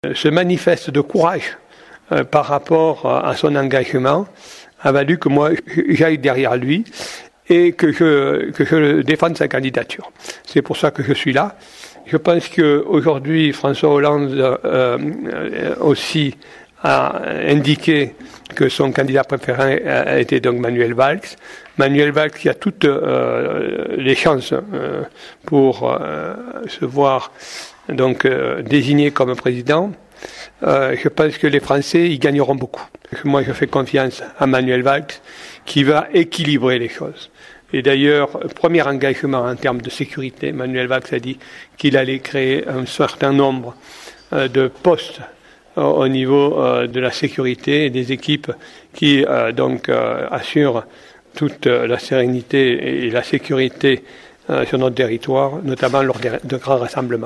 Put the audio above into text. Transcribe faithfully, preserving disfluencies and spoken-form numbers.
Ce manifeste de courage euh, par rapport à son engagement a valu que moi j'aille derrière lui et que je, que je défende sa candidature. C'est pour ça que je suis là. Je pense qu'aujourd'hui, François Hollande euh, aussi a indiqué que son candidat préféré a été donc Manuel Valls. Manuel Valls qui a toutes euh, les chances euh, pour euh, se voir donc euh, désigné comme président. Euh, je pense que les Français y gagneront beaucoup. Moi, je fais confiance à Manuel Valls qui va équilibrer les choses. Et d'ailleurs, premier engagement en termes de sécurité, Manuel Valls a dit qu'il allait créer un certain nombre euh, de postes euh, au niveau euh, de la sécurité et des équipes qui euh, donc euh, assurent toute euh, la sérénité et la sécurité euh, sur notre territoire, notamment lors de, de grands rassemblements.